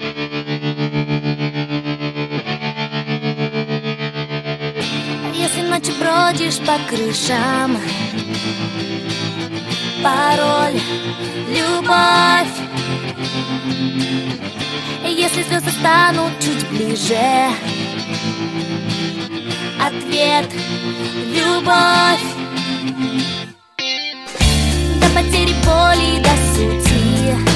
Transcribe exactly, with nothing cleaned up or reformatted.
Если ночью бродишь по крышам, пароль — любовь. Если звезды станут чуть ближе, ответ — любовь. До потери боли, до сути